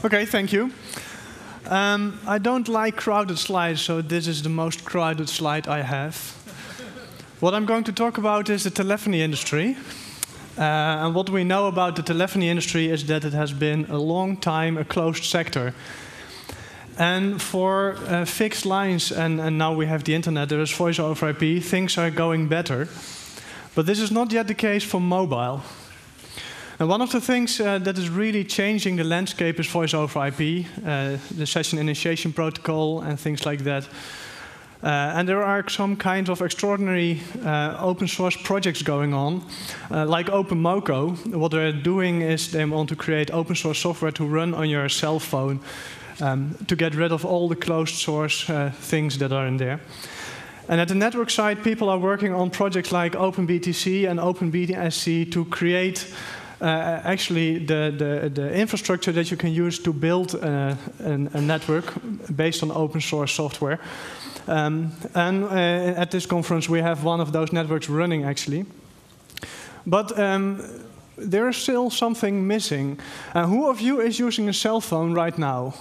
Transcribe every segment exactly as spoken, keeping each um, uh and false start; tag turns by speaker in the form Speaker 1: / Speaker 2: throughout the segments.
Speaker 1: Okay, thank you. Um, I don't like crowded slides, so this is the most crowded slide I have. What I'm going to talk about is the telephony industry. Uh, and what we know about the telephony industry is that it has been a long time a closed sector. And for uh, fixed lines, and, and now we have the internet, there is voice over I P, things are going better. But this is not yet the case for mobile. And one of the things uh, that is really changing the landscape is voice over I P, uh, the session initiation protocol and things like that. Uh, and there are some kind of extraordinary uh, open source projects going on, uh, like OpenMoko. What they're doing is they want to create open source software to run on your cell phone um, to get rid of all the closed source uh, things that are in there. And at the network side, people are working on projects like OpenBTC and OpenBTSC to create Uh, actually the, the, the infrastructure that you can use to build uh, an, a network based on open source software. Um, and uh, at this conference we have one of those networks running actually. But um, there is still something missing. Uh, who of you is using a cell phone right now?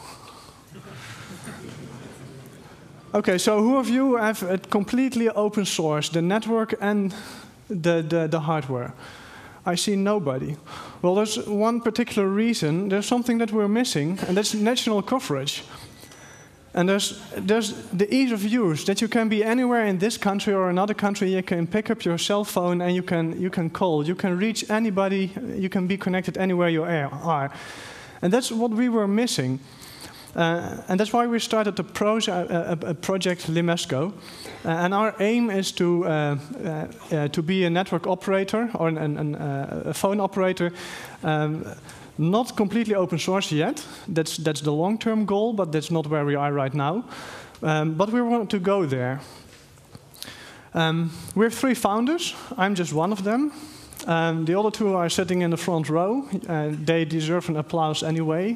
Speaker 1: Okay, so who of you have it completely open source, the network and the, the, the hardware? I see nobody. Well, there's one particular reason. There's something that we're missing, and that's national coverage. And there's, there's the ease of use, that you can be anywhere in this country or another country. You can pick up your cell phone and you can, you can call. You can reach anybody. You can be connected anywhere you are. And that's what we were missing. Uh, and that's why we started a, pro a, a project, Limesco. Uh, and our aim is to, uh, uh, uh, to be a network operator or an, an, uh, a phone operator, um, not completely open source yet. That's, that's the long-term goal, but that's not where we are right now. Um, but we want to go there. Um, we have three founders. I'm just one of them. Um, the other two are sitting in the front row. Uh, they deserve an applause anyway.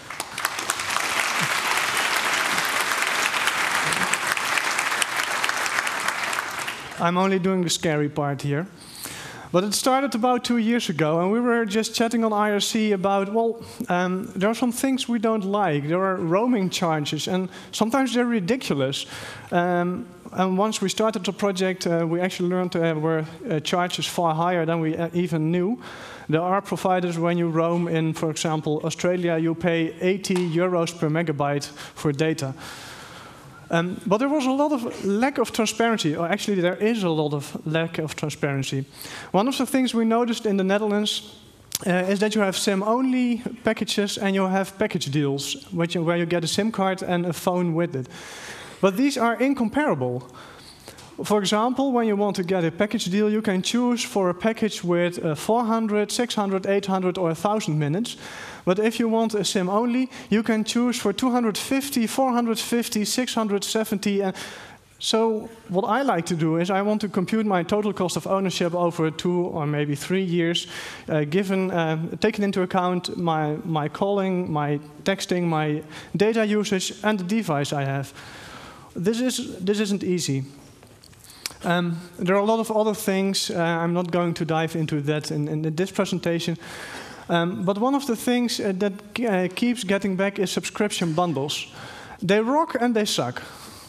Speaker 1: I'm only doing the scary part here. But it started about two years ago, and we were just chatting on I R C about, well, um, there are some things we don't like. There are roaming charges, and sometimes they're ridiculous. Um, and once we started the project, uh, we actually learned there were uh, charges far higher than we uh, even knew. There are providers, when you roam in, for example, Australia, you pay eighty euros per megabyte for data. Um, but there was a lot of lack of transparency, or actually there is a lot of lack of transparency. One of the things we noticed in the Netherlands uh, is that you have SIM-only packages and you have package deals, which, where you get a SIM card and a phone with it. But these are incomparable. For example, when you want to get a package deal, you can choose for a package with uh, four hundred, six hundred, eight hundred, or one thousand minutes. But if you want a SIM only, you can choose for two hundred fifty, four hundred fifty, six hundred seventy. And so what I like to do is I want to compute my total cost of ownership over two or maybe three years, uh, given, uh, taking into account my, my calling, my texting, my data usage, and the device I have. This, is, this isn't easy. Um, there are a lot of other things. Uh, I'm not going to dive into that in, in this presentation. Um, but one of the things uh, that uh, keeps getting back is subscription bundles. They rock and they suck.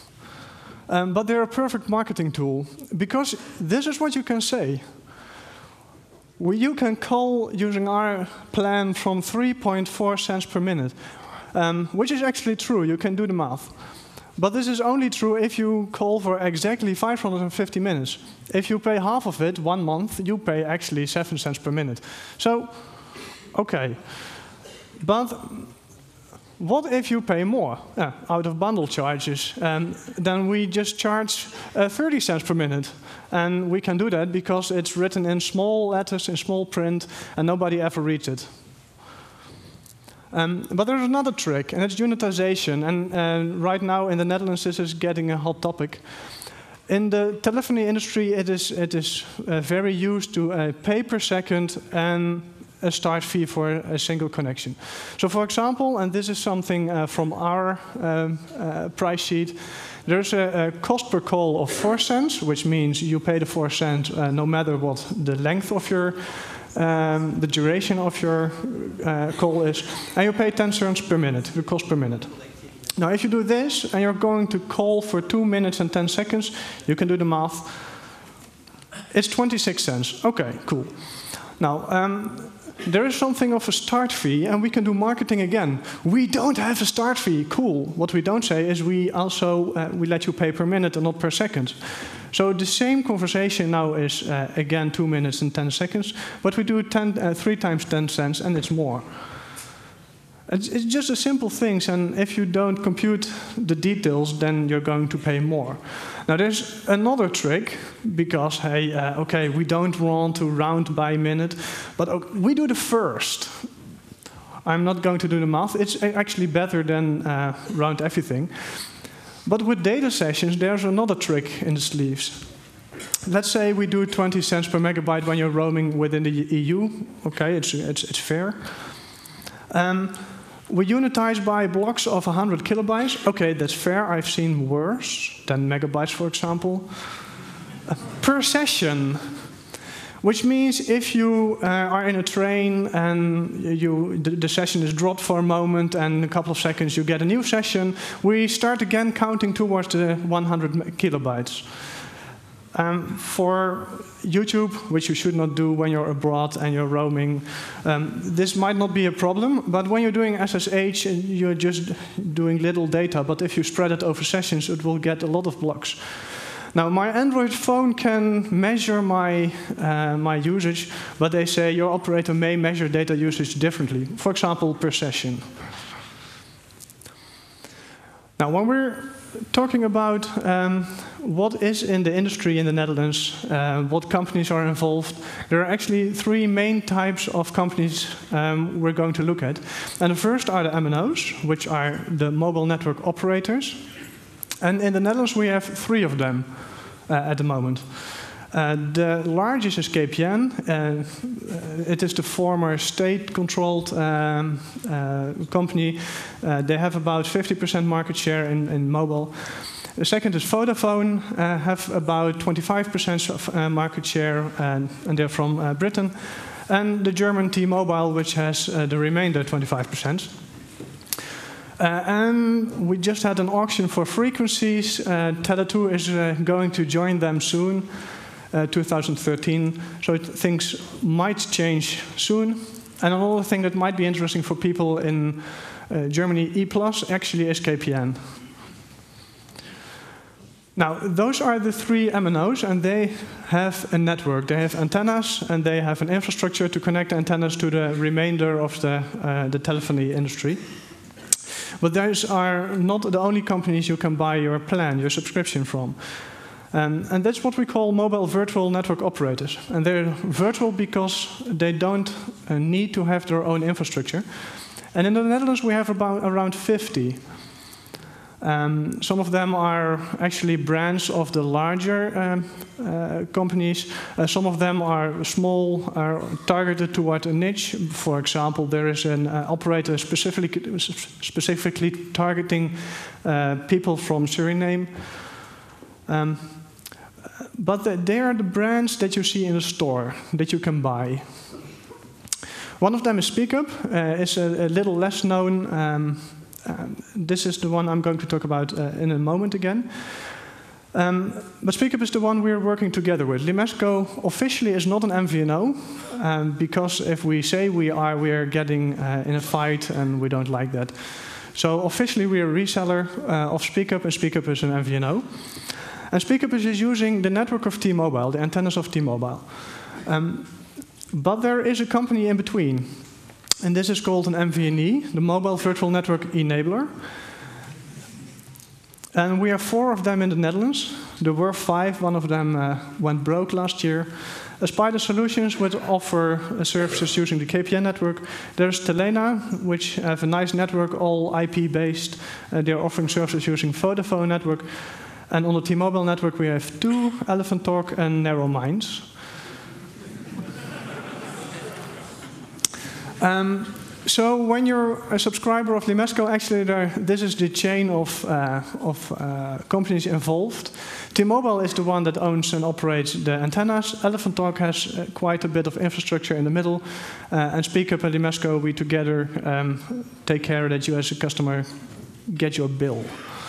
Speaker 1: Um, but they're a perfect marketing tool, because this is what you can say. Well, you can call using our plan from three point four cents per minute, um, which is actually true. You can do the math. But this is only true if you call for exactly five hundred fifty minutes. If you pay half of it, one month, you pay actually seven cents per minute. So, okay. But what if you pay more uh, out of bundle charges? Um, then we just charge uh, thirty cents per minute. And we can do that because it's written in small letters, in small print, and nobody ever reads it. Um, but there's another trick, and it's unitization. And uh, right now in the Netherlands, this is getting a hot topic. In the telephony industry, it is, it is uh, very used to uh, pay per second and a start fee for a single connection. So for example, and this is something uh, from our um, uh, price sheet, there's a, a cost per call of four cents, which means you pay the four cents uh, no matter what the length of your um, the duration of your uh, call is, and you pay ten cents per minute, the cost per minute. Now, if you do this, and you're going to call for two minutes and ten seconds, you can do the math. It's twenty-six cents. Okay, cool. Now, um, there is something of a start fee, and we can do marketing again. We don't have a start fee. Cool. What we don't say is we also uh, we let you pay per minute and not per second. So the same conversation now is uh, again two minutes and ten seconds, but we do ten, uh, three times ten cents, and it's more. It's, it's just a simple things, and if you don't compute the details, then you're going to pay more. Now there's another trick, because hey, uh, okay, we don't want to round by minute, but okay, we do the first. I'm not going to do the math. It's actually better than uh, round everything. But with data sessions, there's another trick in the sleeves. Let's say we do twenty cents per megabyte when you're roaming within the E U. Okay, it's it's, it's fair. Um, We unitize by blocks of one hundred kilobytes. Okay, that's fair. I've seen worse, ten megabytes, for example. Uh, per session, which means if you uh, are in a train and you, the, the session is dropped for a moment and in a couple of seconds you get a new session, we start again counting towards the one hundred kilobytes. Um, for YouTube, which you should not do when you're abroad and you're roaming, um, this might not be a problem, but when you're doing S S H, you're just doing little data, but if you spread it over sessions, it will get a lot of blocks. Now, my Android phone can measure my, uh, my usage, but they say your operator may measure data usage differently, for example, per session. Now, when we're talking about um, what is in the industry in the Netherlands, uh, what companies are involved, there are actually three main types of companies um, we're going to look at. And the first are the M N Os, which are the mobile network operators. And in the Netherlands, we have three of them uh, at the moment. Uh, the largest is K P N. Uh, it is the former state-controlled um, uh, company. Uh, they have about fifty percent market share in, in mobile. The second is Vodafone, uh, have about twenty-five percent of uh, market share, and, and they're from uh, Britain. And the German T-Mobile, which has uh, the remainder twenty-five percent. Uh, and we just had an auction for frequencies. Uh, Tele two is uh, going to join them soon. Uh, two thousand thirteen, so it, things might change soon. And another thing that might be interesting for people in uh, Germany, E plus, actually is K P N. Now, those are the three M N Os, and they have a network. They have antennas, and they have an infrastructure to connect the antennas to the remainder of the, uh, the telephony industry. But those are not the only companies you can buy your plan, your subscription from. Um, and that's what we call mobile virtual network operators. And they're virtual because they don't uh, need to have their own infrastructure. And in the Netherlands, we have about around fifty. Um, some of them are actually brands of the larger um, uh, companies. Uh, some of them are small, are targeted toward a niche. For example, there is an uh, operator specifically, specifically targeting uh, people from Suriname. Um, But they are the brands that you see in the store that you can buy. One of them is SpeakUp. Uh, it's a, a little less known. Um, um, this is the one I'm going to talk about uh, in a moment again. Um, but SpeakUp is the one we're working together with. Limesco officially is not an M V N O, um, because if we say we are, we are getting uh, in a fight, and we don't like that. So officially, we are a reseller uh, of SpeakUp, and SpeakUp is an M V N O. And SpeakUp is using the network of T-Mobile, the antennas of T-Mobile. Um, but there is a company in between. And this is called an M V N E, the Mobile Virtual Network Enabler. And we have four of them in the Netherlands. There were five. One of them uh, went broke last year. Spider Solutions would offer uh, services using the K P N network. There's Telena, which have a nice network, all I P-based. Uh, they're offering services using Vodafone network. And on the T-Mobile network, we have two, Elephant Talk and Narrow Minds. um, So when you're a subscriber of Limesco, actually there, this is the chain of, uh, of uh, companies involved. T-Mobile is the one that owns and operates the antennas. Elephant Talk has uh, quite a bit of infrastructure in the middle. Uh, and SpeakUp and Limesco, we together um, take care that you as a customer get your bill.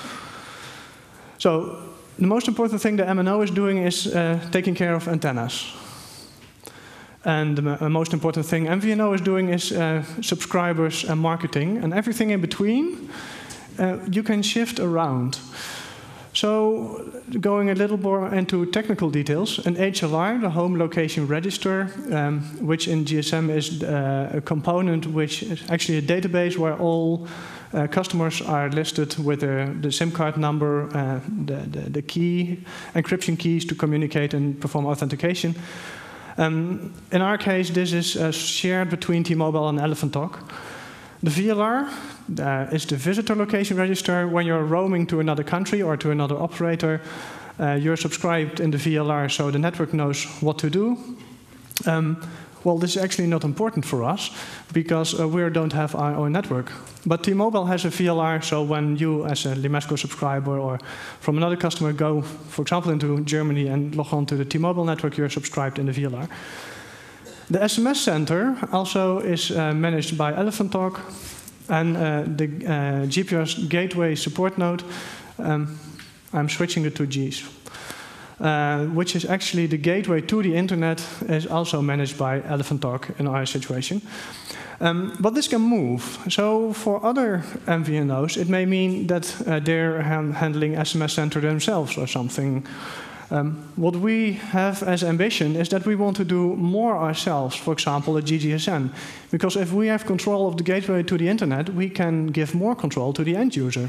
Speaker 1: So the most important thing the M N O is doing is uh, taking care of antennas. And the most important thing M V N O is doing is uh, subscribers and marketing. And everything in between, uh, you can shift around. So going a little more into technical details, an H L R, the home location register, um, which in G S M is uh, a component which is actually a database where all uh, customers are listed with the, the SIM card number, uh, the, the, the key, encryption keys to communicate and perform authentication. Um, in our case, this is uh, shared between T-Mobile and Elephant Talk. The V L R uh, is the visitor location register. When you're roaming to another country or to another operator, uh, you're subscribed in the V L R, so the network knows what to do. Um, well, this is actually not important for us, because uh, we don't have our own network. But T-Mobile has a V L R, so when you, as a Limesco subscriber or from another customer, go, for example, into Germany and log on to the T-Mobile network, you're subscribed in the V L R. The S M S center also is uh, managed by Elephant Talk, and uh, the uh, G P R S gateway support node, um, I'm switching it to G's, uh, which is actually the gateway to the internet, is also managed by Elephant Talk in our situation. Um, but this can move. So for other M V N Os, it may mean that uh, they're han handling S M S center themselves or something. Um, what we have as ambition is that we want to do more ourselves, for example, at G G S N. Because if we have control of the gateway to the internet, we can give more control to the end user.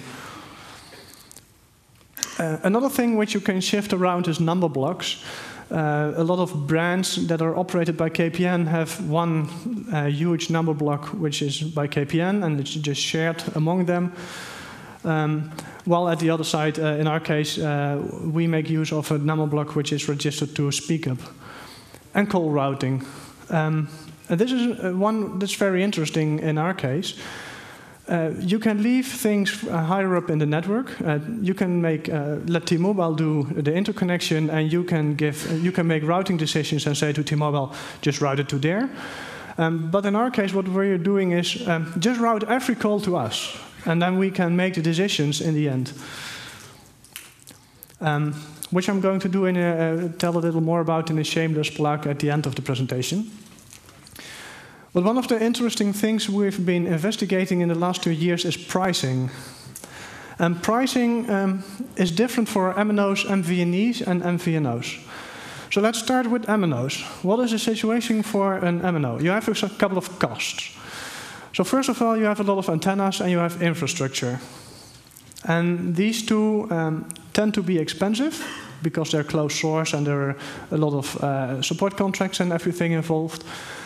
Speaker 1: Uh, another thing which you can shift around is number blocks. Uh, a lot of brands that are operated by K P N have one uh, huge number block which is by K P N, and it's just shared among them. Um, while at the other side, uh, in our case, uh, we make use of a number block which is registered to SpeakUp. And call routing. Um, and this is one that's very interesting in our case. Uh, you can leave things uh, higher up in the network. Uh, you can make uh, let T-Mobile do the interconnection, and you can give uh, you can make routing decisions and say to T-Mobile, just route it to there. Um, but in our case, what we're doing is um, just route every call to us, and then we can make the decisions in the end. Um, which I'm going to do in a, uh, tell a little more about in a shameless plug at the end of the presentation. But one of the interesting things we've been investigating in the last two years is pricing. And pricing um, is different for M N Os, M V N Es, and M V N Os. So let's start with M N Os. What is the situation for an M N O? You have a couple of costs. So first of all, you have a lot of antennas and you have infrastructure. And these two um, tend to be expensive because they're closed source and there are a lot of uh, support contracts and everything involved.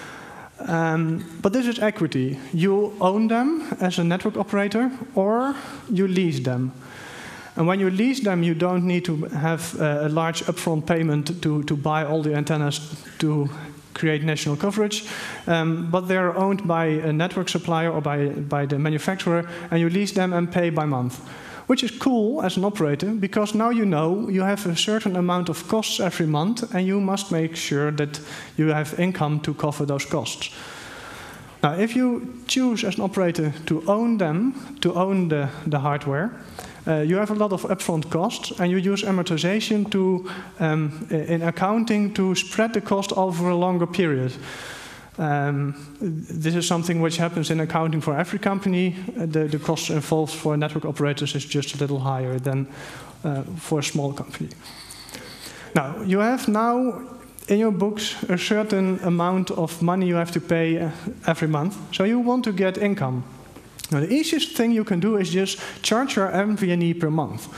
Speaker 1: Um, but this is equity. You own them as a network operator, or you lease them. And when you lease them, you don't need to have uh, a large upfront payment to, to buy all the antennas to create national coverage. Um, but they're owned by a network supplier or by, by the manufacturer, and you lease them and pay by month. Which is cool as an operator, because now you know you have a certain amount of costs every month, and you must make sure that you have income to cover those costs. Now, if you choose as an operator to own them, to own the, the hardware, uh, you have a lot of upfront costs, and you use amortization to, um, in accounting to spread the cost over a longer period. Um, this is something which happens in accounting for every company. Uh, the, the costs involved for network operators is just a little higher than uh, for a small company. Now, you have now in your books a certain amount of money you have to pay uh, every month. So you want to get income. Now, the easiest thing you can do is just charge your M V N E per month.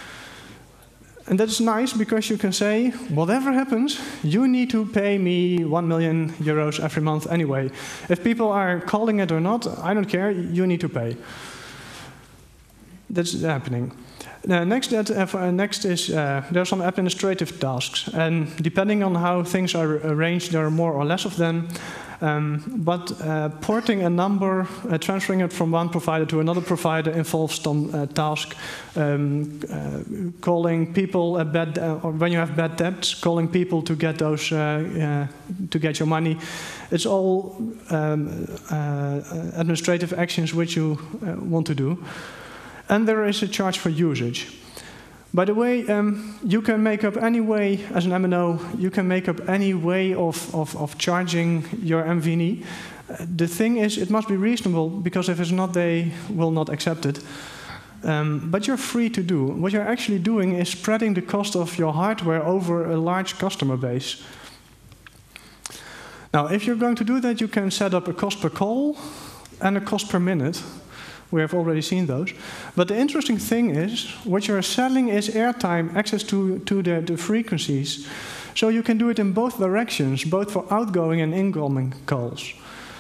Speaker 1: And that's nice because you can say, whatever happens, you need to pay me one million euros every month anyway. If people are calling it or not, I don't care, you need to pay. That's happening. Uh, next, that, uh, next is, uh, there are some administrative tasks. And depending on how things are arranged, there are more or less of them. Um, but uh, porting a number, uh, transferring it from one provider to another provider involves some uh, task. Um, uh, calling people a bad, uh, or when you have bad debts, calling people to get those, uh, uh, to get your money. It's all um, uh, administrative actions which you uh, want to do. And there is a charge for usage. By the way, um, you can make up any way, as an M N O, you can make up any way of, of, of charging your M V N E. Uh, the thing is, it must be reasonable, because if it's not, they will not accept it. Um, but you're free to do. What you're actually doing is spreading the cost of your hardware over a large customer base. Now, if you're going to do that, you can set up a cost per call and a cost per minute. We have already seen those. But the interesting thing is, what you're selling is airtime, access to, to the, the frequencies. So you can do it in both directions, both for outgoing and incoming calls.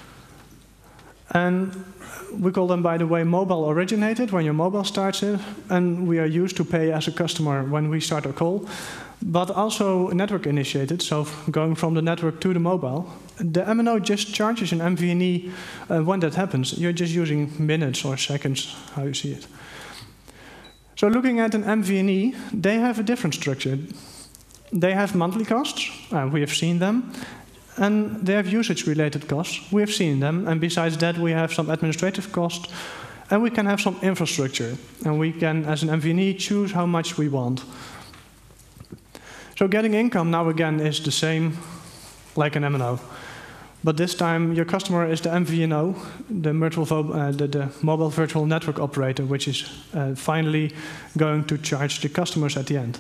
Speaker 1: And we call them, by the way, mobile originated, when your mobile starts in, and we are used to pay as a customer when we start a call. But also network initiated, so going from the network to the mobile. The M N O just charges an M V N E uh, when that happens. You're just using minutes or seconds, how you see it. So looking at an M V N E, they have a different structure. They have monthly costs, uh, we have seen them. And they have usage-related costs, we have seen them. And besides that, we have some administrative costs. And we can have some infrastructure. And we can, as an M V N E, choose how much we want. So getting income now again is the same like an M N O. But this time your customer is the M V N O, the, uh, the, the mobile virtual network operator, which is uh, finally going to charge the customers at the end.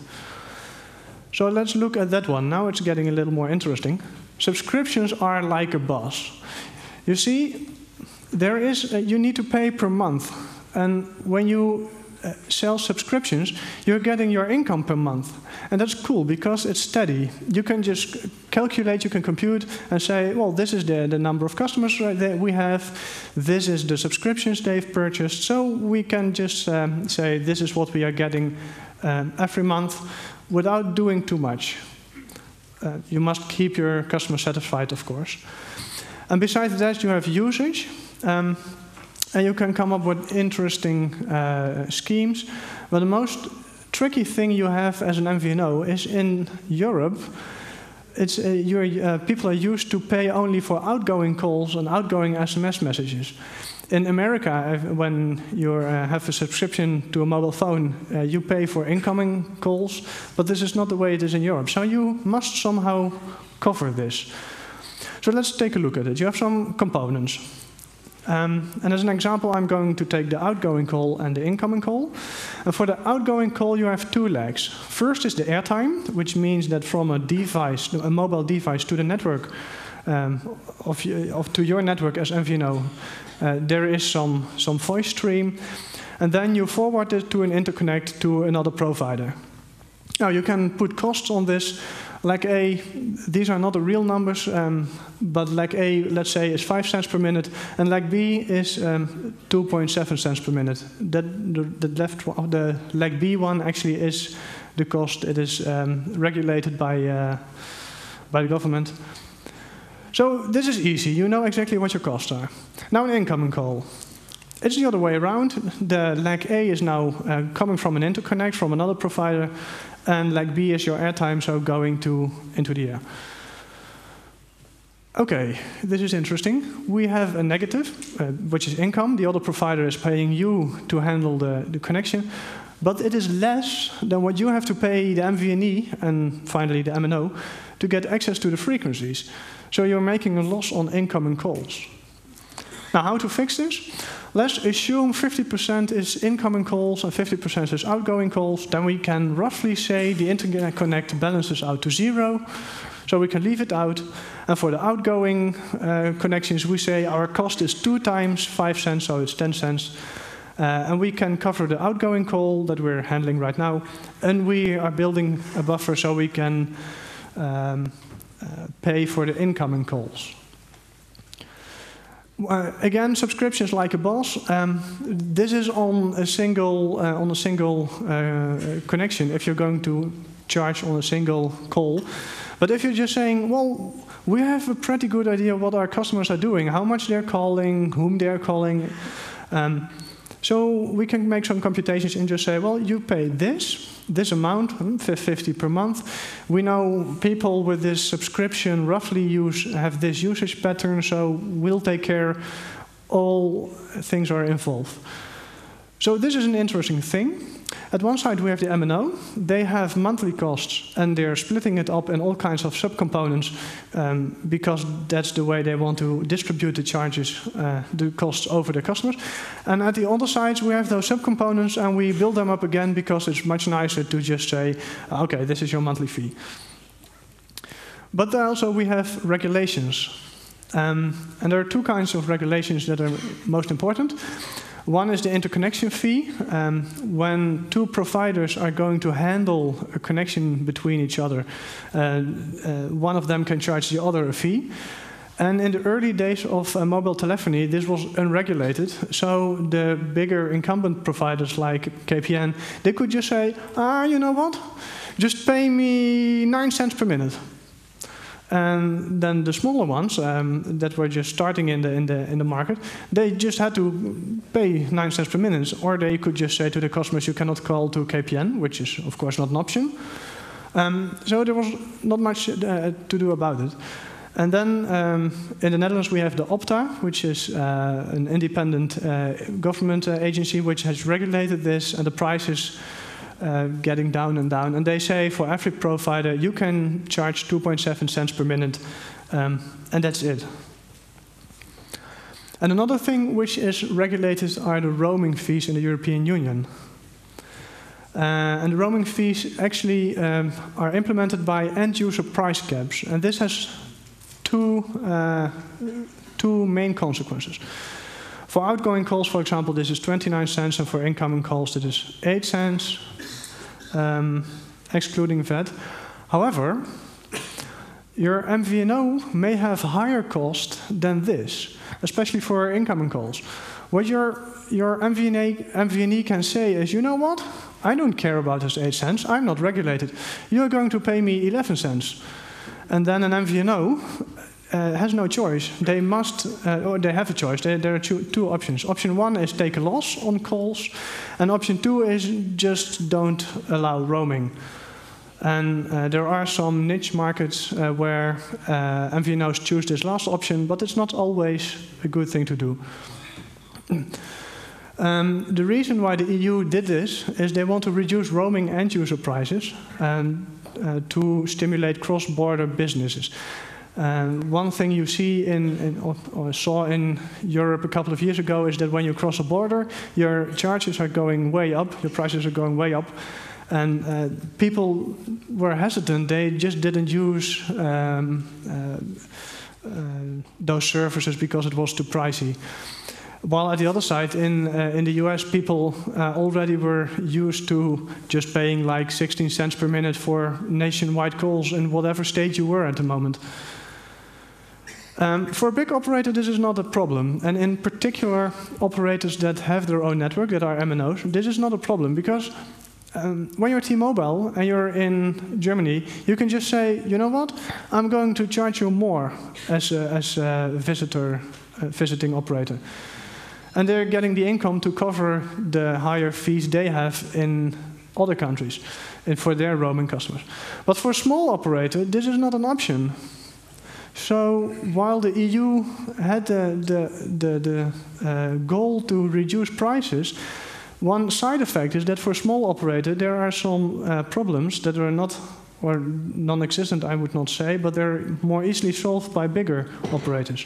Speaker 1: So let's look at that one. Now it's getting a little more interesting. Subscriptions are like a boss. You see, there is, uh, you need to pay per month. And when you Uh, sell subscriptions, you're getting your income per month. And that's cool, because it's steady. You can just calculate, you can compute, and say, well, this is the, the number of customers that we have, this is the subscriptions they've purchased, so we can just um, say, this is what we are getting um, every month, without doing too much. Uh, you must keep your customer satisfied, of course. And besides that, you have usage. Um, And you can come up with interesting uh, schemes. But the most tricky thing you have as an M V N O is in Europe, it's, uh, you're, uh, people are used to pay only for outgoing calls and outgoing S M S messages. In America, when you uh, have a subscription to a mobile phone, uh, you pay for incoming calls, but this is not the way it is in Europe. So you must somehow cover this. So let's take a look at it. You have some components. Um, and as an example, I'm going to take the outgoing call and the incoming call. And for the outgoing call, you have two legs. First is the airtime, which means that from a device, a mobile device, to the network, um, of, of, to your network as M V N O, uh, there is some, some voice stream. And then you forward it to an interconnect to another provider. Now, you can put costs on this. Leg A, these are not the real numbers, um, but leg A, let's say, is five cents per minute, and leg B is um, two point seven cents per minute. That, the, the, left, the leg B one actually is the cost. It is um, regulated by, uh, by the government. So this is easy. You know exactly what your costs are. Now an incoming call. It's the other way around. The leg A is now uh, coming from an interconnect from another provider, and leg B is your airtime, so going to into the air. Okay, this is interesting. We have a negative, uh, which is income. The other provider is paying you to handle the, the connection, but it is less than what you have to pay the M V N E and finally the M N O to get access to the frequencies. So you're making a loss on incoming calls. Now, how to fix this? Let's assume fifty percent is incoming calls and fifty percent is outgoing calls. Then we can roughly say the interconnect balances out to zero. So we can leave it out. And for the outgoing uh, connections, we say our cost is two times five cents, so it's ten cents. Uh, and we can cover the outgoing call that we're handling right now. And we are building a buffer so we can um, uh, pay for the incoming calls. Uh, again, subscriptions like a boss. Um, this is on a single uh, on a single uh, connection. If you're going to charge on a single call, but if you're just saying, well, we have a pretty good idea what our customers are doing, how much they're calling, whom they're calling. Um, so we can make some computations and just say, well, you pay this, this amount, fifty per month. We know people with this subscription roughly use have this usage pattern, so we'll take care. All things are involved. So this is an interesting thing. At one side we have the M N O. They have monthly costs, and they're splitting it up in all kinds of subcomponents um, because that's the way they want to distribute the charges, uh, the costs over the customers. And at the other sides we have those subcomponents, and we build them up again because it's much nicer to just say, okay, this is your monthly fee. But also we have regulations. Um, and there are two kinds of regulations that are most important. One is the interconnection fee. Um, when two providers are going to handle a connection between each other, uh, uh, one of them can charge the other a fee. And in the early days of uh, mobile telephony, this was unregulated. So the bigger incumbent providers like K P N, they could just say, ah, you know what? Just pay me nine cents per minute. And then the smaller ones um, that were just starting in the, in, the, in the market, they just had to pay nine cents per minute, or they could just say to the customers, you cannot call to K P N, which is, of course, not an option. Um, so there was not much uh, to do about it. And then um, in the Netherlands, we have the Opta, which is uh, an independent uh, government uh, agency which has regulated this, and the prices Uh, getting down and down. And they say for every provider, you can charge two point seven cents per minute, um, and that's it. And another thing which is regulated are the roaming fees in the European Union. Uh, and the roaming fees actually um, are implemented by end-user price caps. And this has two, uh, two main consequences. For outgoing calls, for example, this is twenty-nine cents, and for incoming calls, this is eight cents, um, excluding V A T. However, your M V N O may have higher cost than this, especially for incoming calls. What your, your M V N A, M V N E can say is, you know what? I don't care about this eight cents. I'm not regulated. You're going to pay me eleven cents. And then an M V N O Uh, has no choice. They must, uh, or they have a choice. They, there are two, two options. Option one is take a loss on calls, and option two is just don't allow roaming. And uh, there are some niche markets uh, where uh, M V N Os choose this last option, but it's not always a good thing to do. um, the reason why the E U did this is they want to reduce roaming end-user prices and uh, to stimulate cross-border businesses. Um, one thing you see in, in or, or saw in Europe a couple of years ago is that when you cross a border, your charges are going way up, your prices are going way up, and uh, people were hesitant. They just didn't use um, uh, uh, those services because it was too pricey. While at the other side, in, uh, in the U S, people uh, already were used to just paying like sixteen cents per minute for nationwide calls in whatever state you were at the moment. Um, for a big operator, this is not a problem. And in particular, operators that have their own network, that are M N Os, this is not a problem. Because um, when you're T-Mobile and you're in Germany, you can just say, you know what, I'm going to charge you more as a, as a visitor, a visiting operator. And they're getting the income to cover the higher fees they have in other countries and for their roaming customers. But for a small operator, this is not an option. So while the E U had the, the, the, the uh, goal to reduce prices, one side effect is that for a small operator there are some uh, problems that are not, or non-existent I would not say, but they're more easily solved by bigger operators.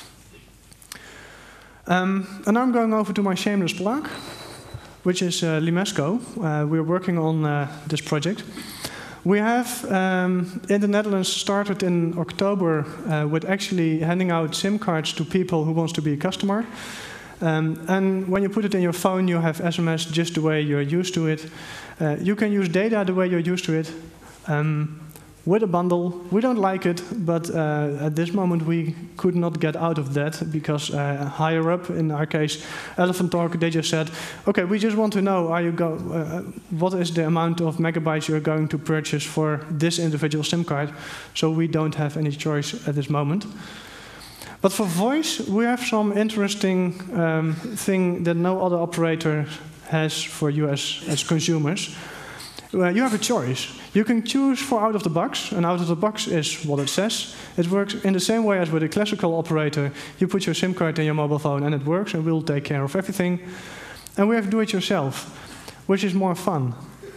Speaker 1: Um, and I'm going over to my shameless plug, which is uh, Limesco. Uh, we're working on uh, this project. We have, um, in the Netherlands, started in October uh, with actually handing out SIM cards to people who wants to be a customer. Um, and when you put it in your phone, you have S M S just the way you're used to it. Uh, you can use data the way you're used to it. Um, with a bundle. We don't like it, but uh, at this moment we could not get out of that because uh, higher up, in our case, Elephant Talk, they just said, okay, we just want to know, are you go, uh, what is the amount of megabytes you're going to purchase for this individual SIM card? So we don't have any choice at this moment. But for voice, we have some interesting um, thing that no other operator has for you as, as consumers. Uh, you have a choice. You can choose for out of the box, and out of the box is what it says. It works in the same way as with a classical operator. You put your SIM card in your mobile phone and it works, and we'll take care of everything. And we have do it yourself, which is more fun.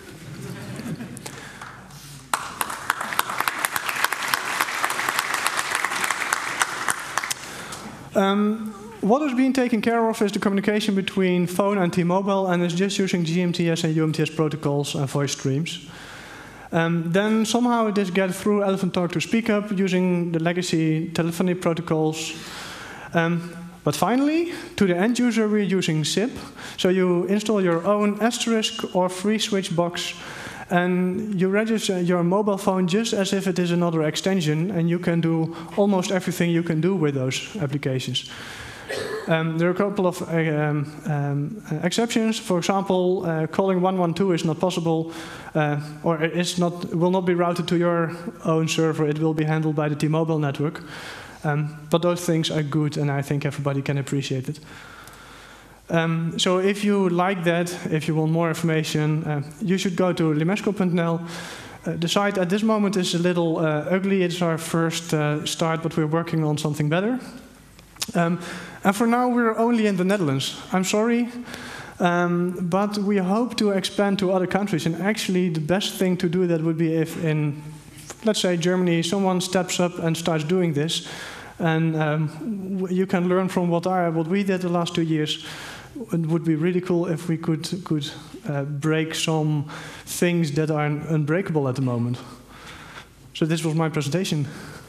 Speaker 1: Um, what is being taken care of is the communication between phone and T-Mobile, and is just using G M T S and U M T S protocols and voice streams. Um, then somehow this gets through Elephant Talk to SpeakUp using the legacy telephony protocols. Um, but finally, to the end user, we're using S I P. So you install your own asterisk or free switch box, and you register your mobile phone just as if it is another extension, and you can do almost everything you can do with those applications. Um, there are a couple of uh, um, um, exceptions. For example, uh, calling one one two is not possible, uh, or it's not, will not be routed to your own server. It will be handled by the T-Mobile network. Um, but those things are good, and I think everybody can appreciate it. Um, so if you like that, if you want more information, uh, you should go to limesco dot n l. Uh, the site at this moment is a little uh, ugly. It's our first uh, start, but we're working on something better. Um, and for now, we're only in the Netherlands. I'm sorry, um, but we hope to expand to other countries. And actually, the best thing to do that would be if in, let's say, Germany, someone steps up and starts doing this. And um, you can learn from what, I, what we did the last two years. It would be really cool if we could, could uh, break some things that are unbreakable at the moment. So this was my presentation.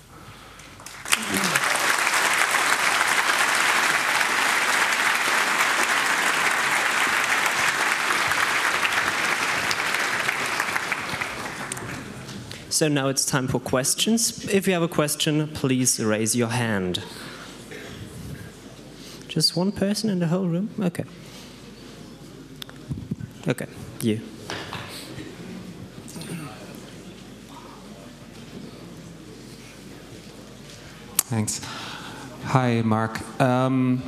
Speaker 2: So now it's time for questions. If you have a question, please raise your hand. Just one person in the whole room? Okay. Okay, you.
Speaker 3: Thanks. Hi, Mark. Um,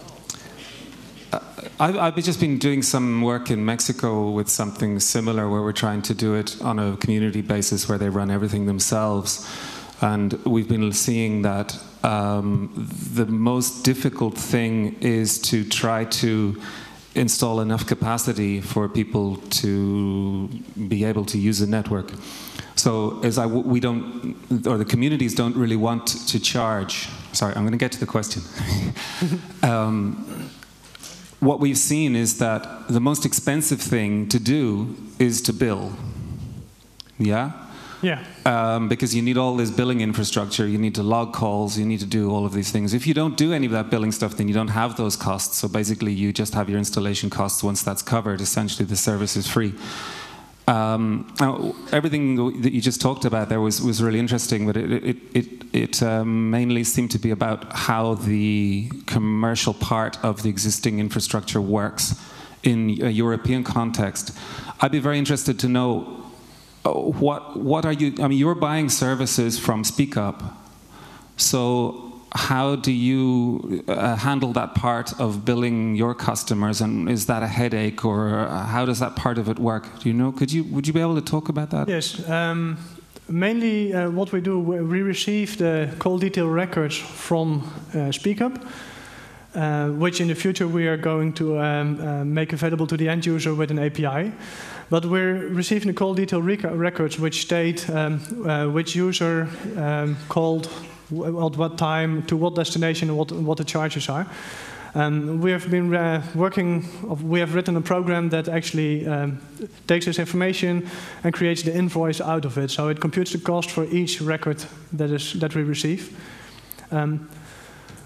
Speaker 3: I've, I've just been doing some work in Mexico with something similar where we're trying to do it on a community basis where they run everything themselves. And we've been seeing that um, the most difficult thing is to try to install enough capacity for people to be able to use the network. So as I, we don't, or the communities don't really want to charge. Sorry, I'm going to get to the question. um, What we've seen is that the most expensive thing to do is to bill. Yeah?
Speaker 1: Yeah.
Speaker 3: Um, because you need all this billing infrastructure, you need to log calls, you need to do all of these things. If you don't do any of that billing stuff, then you don't have those costs. So basically you just have your installation costs. Once that's covered, essentially the service is free. Um, now, everything that you just talked about there was, was really interesting, but it, it, it, it um, mainly seemed to be about how the commercial part of the existing infrastructure works in a European context. I'd be very interested to know what, what are you, I mean, you're buying services from SpeakUp, so how do you uh, handle that part of billing your customers, and is that a headache, or how does that part of it work? Do you know? Could you, would you be able to talk about that?
Speaker 1: Yes. Um, mainly uh, what we do, we receive the call detail records from uh, SpeakUp, uh, which in the future we are going to um, uh, make available to the end user with an A P I. But we're receiving the call detail rec records which state um, uh, which user um, called at what time, to what destination, and what, what the charges are. Um, we have been uh, working, we have written a program that actually um, takes this information and creates the invoice out of it. So it computes the cost for each record that is that we receive. Um,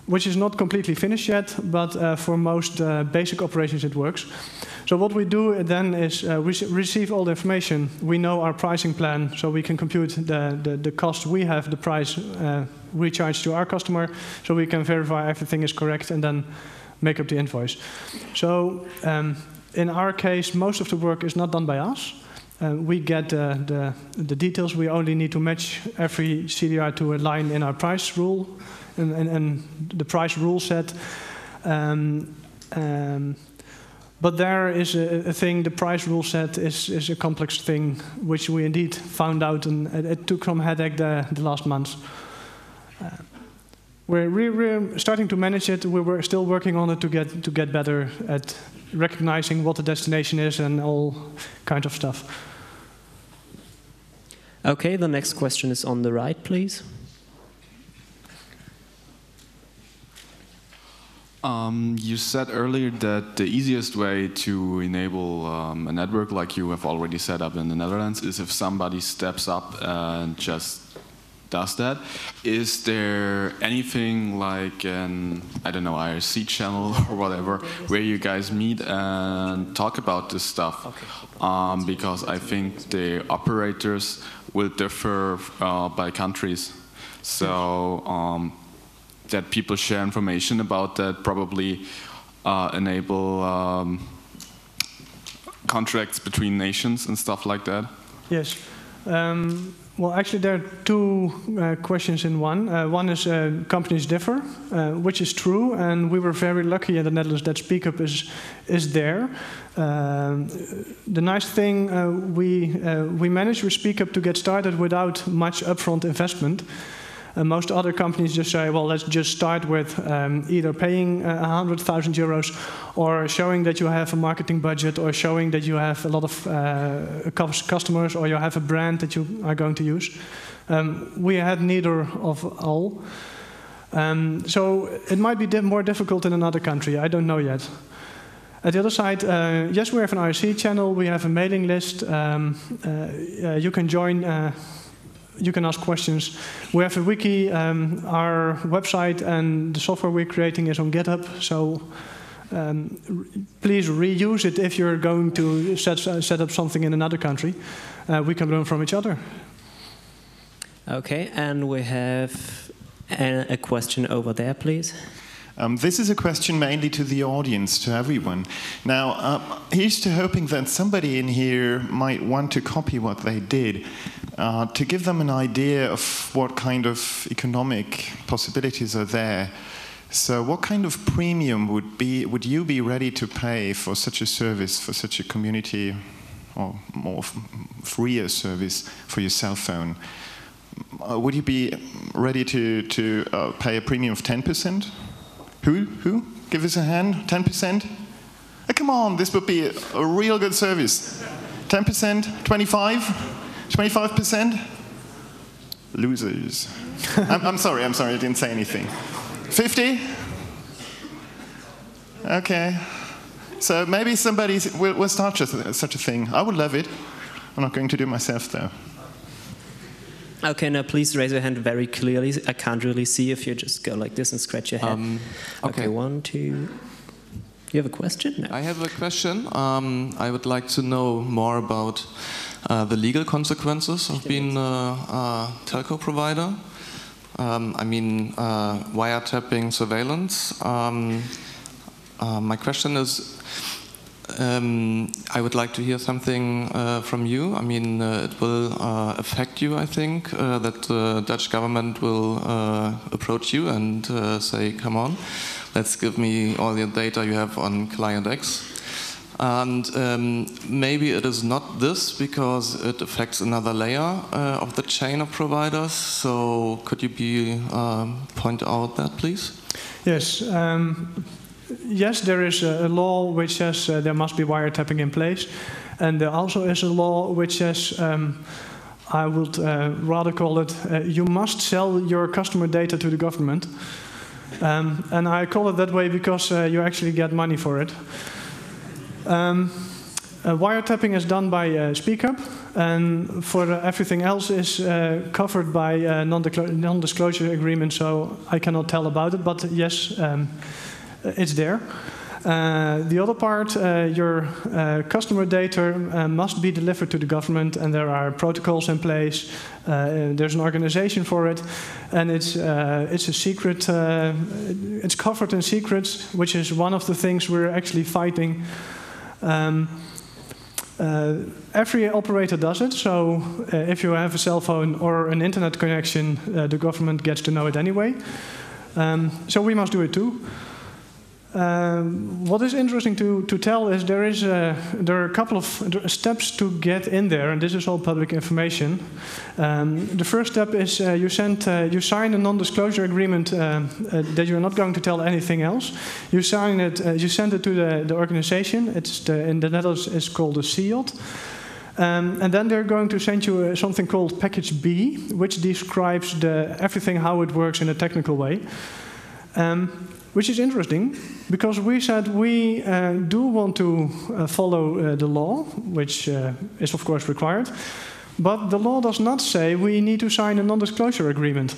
Speaker 1: which is not completely finished yet, but uh, for most uh, basic operations it works. So what we do then is uh, we receive all the information. We know our pricing plan, so we can compute the, the, the cost we have, the price uh, we charge to our customer, so we can verify everything is correct and then make up the invoice. So um, in our case, most of the work is not done by us. Uh, we get uh, the, the details. We only need to match every C D R to a line in our price rule, and, and, and the price rule set. Um, um, but there is a, a thing, the price rule set is, is a complex thing, which we indeed found out, and it, it took some headache the, the last months. Uh, we're, re we're starting to manage it. We were still working on it to get, to get better at recognizing what the destination is and all kind of stuff.
Speaker 2: Okay, the next question is on the right, please.
Speaker 4: Um, you said earlier that the easiest way to enable um, a network like you have already set up in the Netherlands is if somebody steps up and just does that. Is there anything like an, I don't know, I R C channel or whatever, where you guys meet and talk about this stuff? Um, because I think the operators will differ uh, by countries. So um, that people share information about that probably uh, enable um, contracts between nations and stuff like that.
Speaker 1: Yes. Um, Well, actually, there are two uh, questions in one. Uh, one is uh, companies differ, uh, which is true, and we were very lucky in the Netherlands that SpeakUp is is there. Um, the nice thing uh, we uh, we managed with SpeakUp to get started without much upfront investment. Uh, most other companies just say, well, let's just start with um, either paying uh, one hundred thousand euros or showing that you have a marketing budget or showing that you have a lot of uh, customers or you have a brand that you are going to use. Um, we had neither of all. Um, so it might be di more difficult in another country. I don't know yet. At the other side, uh, yes, we have an I R C channel. We have a mailing list. Um, uh, uh, you can join. Uh, You can ask questions. We have a wiki. Um, our website and the software we're creating is on GitHub. So um, please reuse it if you're going to set, uh, set up something in another country. Uh, we can learn from each other.
Speaker 2: Okay, and we have a, a question over there, please.
Speaker 5: Um, this is a question mainly to the audience, to everyone. Now, um, here's to hoping that somebody in here might want to copy what they did, uh, to give them an idea of what kind of economic possibilities are there. So what kind of premium would, be, would you be ready to pay for such a service, for such a community, or more freer service for your cell phone? Uh, would you be ready to, to uh, pay a premium of ten percent? Who? Who? Give us a hand. ten percent? Oh, come on, this would be a, a real good service. ten percent? twenty-five? twenty-five percent? Losers. I'm, I'm sorry, I'm sorry, I didn't say anything. fifty? Okay. So maybe somebody will, will start such a thing. I would love it. I'm not going to do it myself, though.
Speaker 2: Okay, now please raise your hand very clearly. I can't really see if you just go like this and scratch your head. Um, okay. okay, one, two. You have a question? No.
Speaker 6: I have a question. Um, I would like to know more about uh, the legal consequences of being a, a telco provider. Um, I mean, uh, wiretapping surveillance. Um, uh, my question is, Um, I would like to hear something uh, from you. I mean, uh, it will uh, affect you, I think, uh, that the Dutch government will uh, approach you and uh, say, come on, let's give me all your data you have on client X. And um, maybe it is not this because it affects another layer uh, of the chain of providers. So could you be, um, point out that, please?
Speaker 1: Yes. Um Yes, there is a law which says uh, there must be wiretapping in place. And there also is a law which says, um, I would uh, rather call it, uh, you must sell your customer data to the government. Um, and I call it that way because uh, you actually get money for it. Um, uh, wiretapping is done by uh, SpeakUp. And for uh, everything else is uh, covered by uh, non-disclosure agreement, so I cannot tell about it, but yes, um, it's there. Uh, the other part, uh, your uh, customer data uh, must be delivered to the government, and there are protocols in place. Uh, there's an organization for it, and it's uh, it's a secret. Uh, it's covered in secrets, which is one of the things we're actually fighting. Um, uh, every operator does it. So uh, if you have a cell phone or an internet connection, uh, the government gets to know it anyway. Um, so we must do it too. Um, what is interesting to, to tell is there is a, there are a couple of steps to get in there, and this is all public information. Um, the first step is uh, you send uh, you sign a non-disclosure agreement uh, uh, that you're not going to tell anything else. You sign it, uh, you send it to the, the organization. It's the, in the Netherlands it's called a C I O T. Um, and then they're going to send you uh, something called Package B, which describes the, everything how it works in a technical way. Um, Which is interesting, because we said we uh, do want to uh, follow uh, the law, which uh, is of course required, but the law does not say we need to sign a non-disclosure agreement.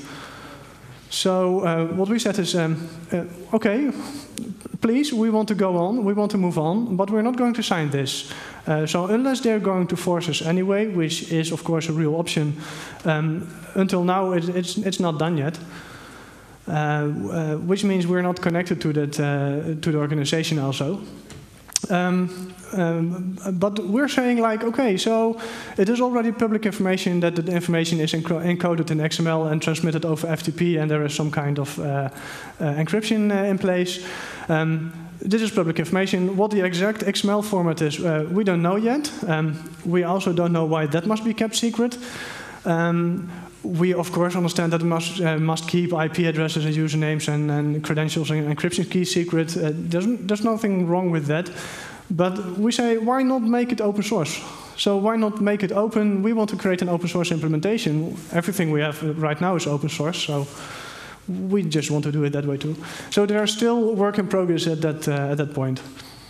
Speaker 1: So uh, what we said is, um, uh, okay, please, we want to go on, we want to move on, but we're not going to sign this. Uh, so unless they're going to force us anyway, which is of course a real option, um, until now it, it's, it's not done yet. Uh, uh, which means we're not connected to that uh, to the organization also. Um, um, but we're saying like, okay, so it is already public information that the information is encoded in X M L and transmitted over F T P, and there is some kind of uh, uh, encryption uh, in place. Um, this is public information. What the exact X M L format is, uh, we don't know yet. Um, we also don't know why that must be kept secret. Um, We, of course, understand that we must, uh, must keep I P addresses and usernames and, and credentials and encryption keys secret. Uh, there's, there's nothing wrong with that. But we say, why not make it open source? So why not make it open? We want to create an open source implementation. Everything we have right now is open source, so we just want to do it that way too. So there are still work in progress at that, uh, at that point.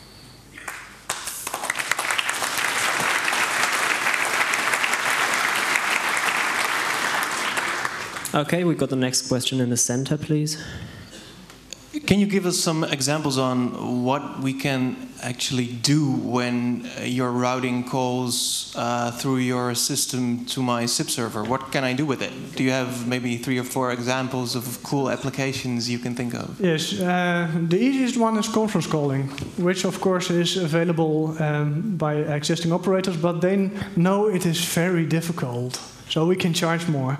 Speaker 2: Okay, we got the next question in the center, please.
Speaker 7: Can you give us some examples on what we can actually do when you're routing calls uh, through your system to my S I P server? What can I do with it? Do you have maybe three or four examples of cool applications you can think of?
Speaker 1: Yes, uh, the easiest one is conference calling, which of course is available um, by existing operators, but they know it is very difficult, so we can charge more.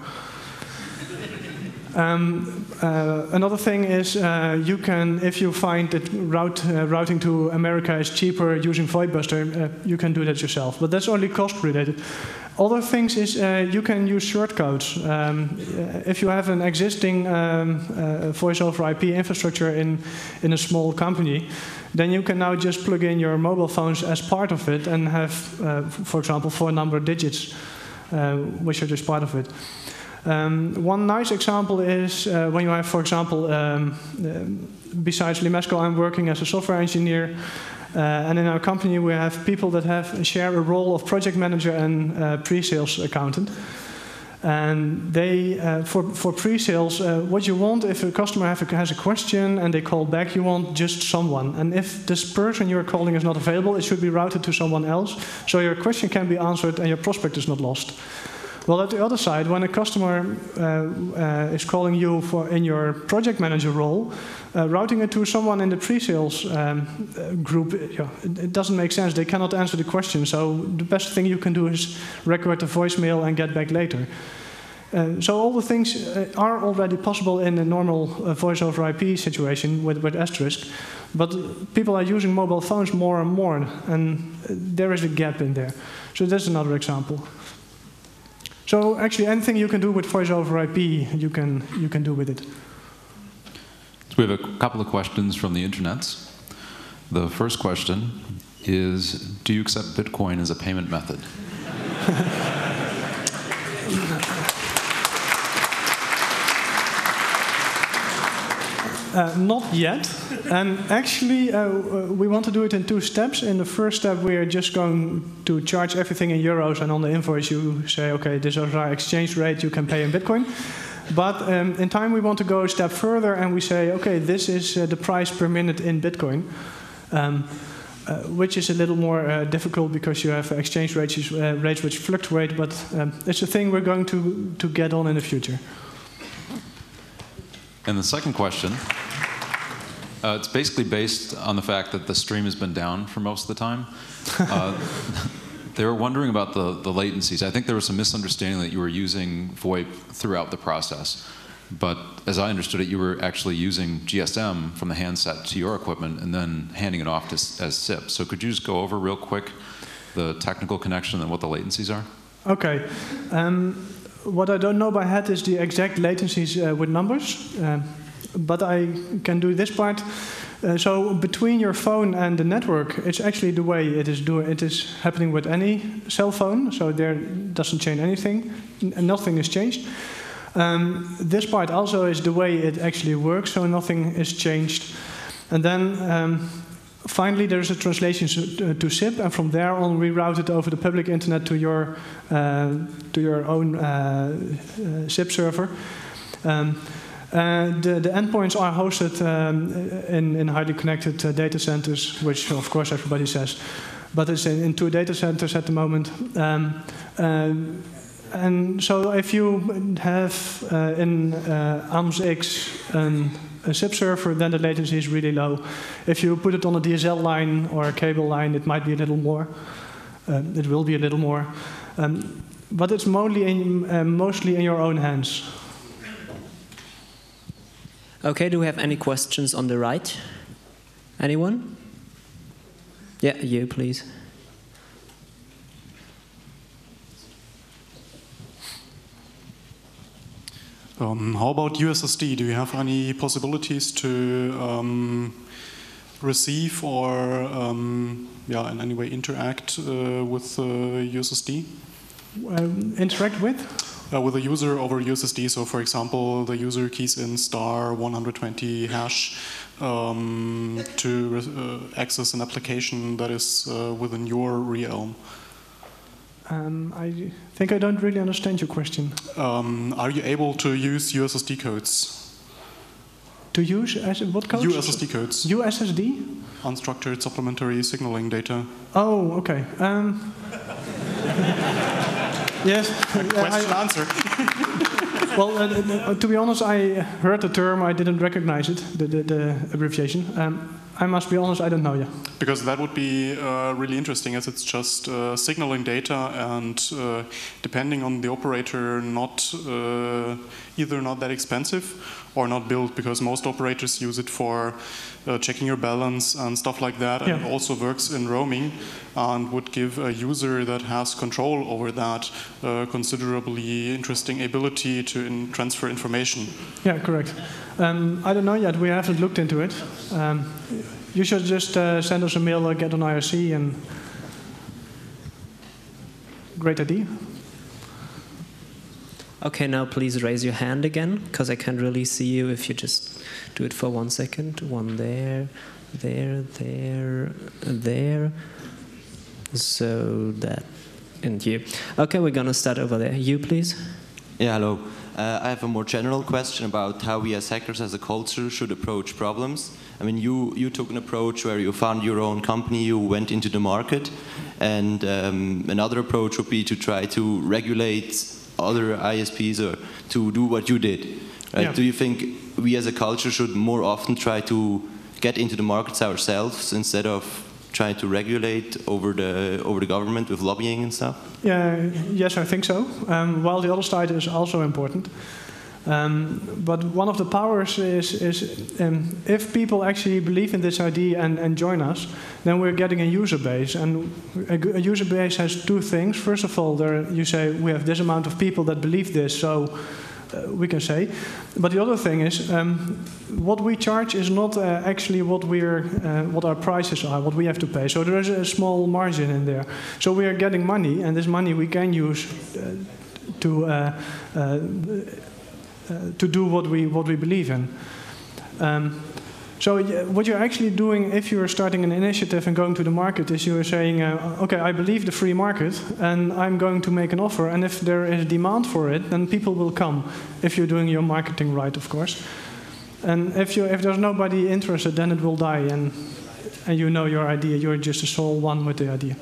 Speaker 1: Um, uh, another thing is uh, you can, if you find that route, uh, routing to America is cheaper using VoIPbuster, uh, you can do that yourself. But that's only cost related. Other things is uh, you can use shortcodes. Um, if you have an existing um, uh, voice over I P infrastructure in, in a small company, then you can now just plug in your mobile phones as part of it and have, uh, for example, four number digits, uh, which are just part of it. Um, one nice example is uh, when you have, for example, um, uh, besides Limesco, I'm working as a software engineer, uh, and in our company we have people that have share a role of project manager and uh, pre-sales accountant. And they, uh, for, for pre-sales, uh, what you want if a customer have a, has a question and they call back, you want just someone. And if this person you're calling is not available, it should be routed to someone else, so your question can be answered and your prospect is not lost. Well, at the other side, when a customer uh, uh, is calling you for in your project manager role, uh, routing it to someone in the pre-sales um, uh, group, yeah, it, it doesn't make sense. They cannot answer the question. So the best thing you can do is record the voicemail and get back later. Uh, so all the things uh, are already possible in a normal uh, voice over I P situation with, with Asterisk, but people are using mobile phones more and more, and uh, there is a gap in there. So that's another example. So actually, anything you can do with voice over I P, you can you can do with it.
Speaker 8: So we have a couple of questions from the internet. The first question is: do you accept Bitcoin as a payment method?
Speaker 1: Uh, not yet. And actually, uh, we want to do it in two steps. In the first step, we are just going to charge everything in euros, and on the invoice you say, okay, this is our exchange rate, you can pay in Bitcoin. But um, in time, we want to go a step further, and we say, okay, this is uh, the price per minute in Bitcoin, um, uh, which is a little more uh, difficult because you have exchange rates, uh, rates which fluctuate, but um, it's a thing we're going to, to get on in the future.
Speaker 8: And the second question, uh, it's basically based on the fact that the stream has been down for most of the time. Uh, they were wondering about the, the latencies. I think there was some misunderstanding that you were using VoIP throughout the process. But as I understood it, you were actually using G S M from the handset to your equipment and then handing it off to, as S I P. So could you just go over real quick the technical connection and what the latencies are?
Speaker 1: Okay. Um, what I don't know by head is the exact latencies uh, with numbers. Uh, but I can do this part. Uh, so between your phone and the network, it's actually the way it is doing. It is happening with any cell phone, so there doesn't change anything. N nothing is changed. Um, this part also is the way it actually works, so nothing is changed. And then um, finally, there's a translation to S I P, and from there on, we route it over the public internet to your uh, to your own uh, uh, S I P server. Um, Uh, the, the endpoints are hosted um, in, in highly connected uh, data centers, which of course everybody says, but it's in, in two data centers at the moment. Um, uh, and so if you have uh, in uh, A M S X an, a S I P server, then the latency is really low. If you put it on a D S L line or a cable line, it might be a little more. Uh, it will be a little more. Um, but it's mostly in, uh, mostly in your own hands.
Speaker 2: Okay, do we have any questions on the right? Anyone? Yeah, you, please.
Speaker 9: Um, how about U S S D? Do you have any possibilities to um, receive or um, yeah, in any way interact uh, with uh, U S S D?
Speaker 1: Um, interact with?
Speaker 9: Uh, with a user over U S S D. So, for example, the user keys in star one hundred twenty hash um, to uh, access an application that is uh, within your realm.
Speaker 1: Um, I think I don't really understand your question.
Speaker 9: Um, are you able to use U S S D codes?
Speaker 1: To use as what codes?
Speaker 9: U S S D codes.
Speaker 1: U S S D?
Speaker 9: Unstructured supplementary signaling data.
Speaker 1: Oh, okay. Um, yes.
Speaker 9: Question
Speaker 1: I,
Speaker 9: answer.
Speaker 1: Well, uh, uh, to be honest, I heard the term. I didn't recognize it, the, the, the abbreviation. Um, I must be honest, I don't know yet.
Speaker 9: Because that would be uh, really interesting, as it's just uh, signaling data, and uh, depending on the operator, not uh, either not that expensive or not built, because most operators use it for uh, checking your balance and stuff like that, and
Speaker 1: yeah.
Speaker 9: it also works in roaming and would give a user that has control over that uh, considerably interesting ability to in transfer information.
Speaker 1: Yeah, correct. Um, I don't know yet. We haven't looked into it. Um, you should just uh, send us a mail or get on I R C, and great idea.
Speaker 2: Okay, now please raise your hand again, because I can't really see you if you just do it for one second. One there, there, there, there. So that, and you. Okay, we're gonna start over there. You, please.
Speaker 10: Yeah, hello. Uh, I have a more general question about how we as hackers, as a culture, should approach problems. I mean, you, you took an approach where you found your own company, you went into the market, and um, another approach would be to try to regulate other I S Ps or to do what you did. Right?
Speaker 1: Yeah.
Speaker 10: Do you think we as a culture should more often try to get into the markets ourselves instead of trying to regulate over the over the government with lobbying and stuff?
Speaker 1: Yeah, yes, I think so. Um, while the other side is also important. Um, but one of the powers is, is um, if people actually believe in this idea and, and join us, then we're getting a user base. And a, a user base has two things. First of all, there you say we have this amount of people that believe this, so uh, we can say. But the other thing is, um, what we charge is not uh, actually what we're, uh, what our prices are, what we have to pay. So there is a small margin in there. So we are getting money, and this money we can use uh, to. Uh, uh, Uh, to do what we what we believe in. Um, so what you're actually doing if you're starting an initiative and going to the market is you're saying, uh, okay, I believe the free market and I'm going to make an offer, and if there is demand for it, then people will come, if you're doing your marketing right, of course. And if, you, if there's nobody interested, then it will die, and, and you know your idea, you're just a sole one with the idea.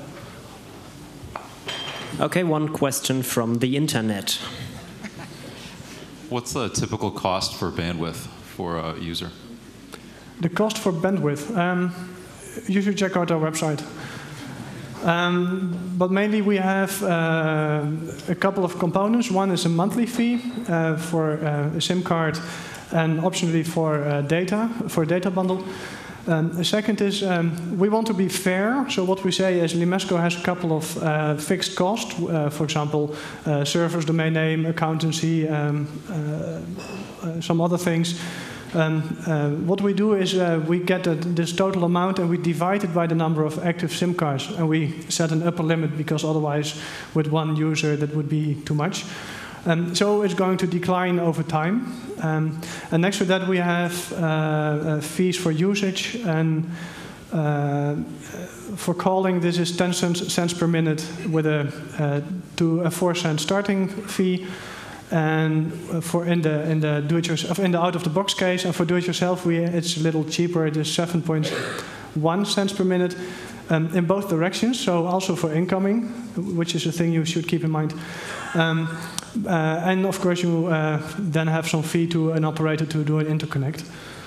Speaker 2: Okay, one question from the internet.
Speaker 8: What's the typical cost for bandwidth for a user?
Speaker 1: The cost for bandwidth? Um, you should check out our website. Um, but mainly we have uh, a couple of components. One is a monthly fee uh, for uh, a SIM card, and optionally for uh, data, for a data bundle. Um, the second is um, we want to be fair. So what we say is Limesco has a couple of uh, fixed costs. Uh, for example, uh, servers, domain name, accountancy, um, uh, uh, some other things. Um, uh, what we do is uh, we get a, this total amount and we divide it by the number of active SIM cards. And we set an upper limit because otherwise with one user that would be too much. Um, so it's going to decline over time. Um, and next to that we have uh, uh, fees for usage, and uh, for calling this is ten cents, cents per minute with a uh, to a four cent starting fee. And for in the in the do it yourself in the out of the box case, and for do it yourself we it's a little cheaper. It is seven point one cents per minute um, in both directions. So also for incoming, which is a thing you should keep in mind. Um, uh, and of course you uh, then have some fee to an operator to do an interconnect.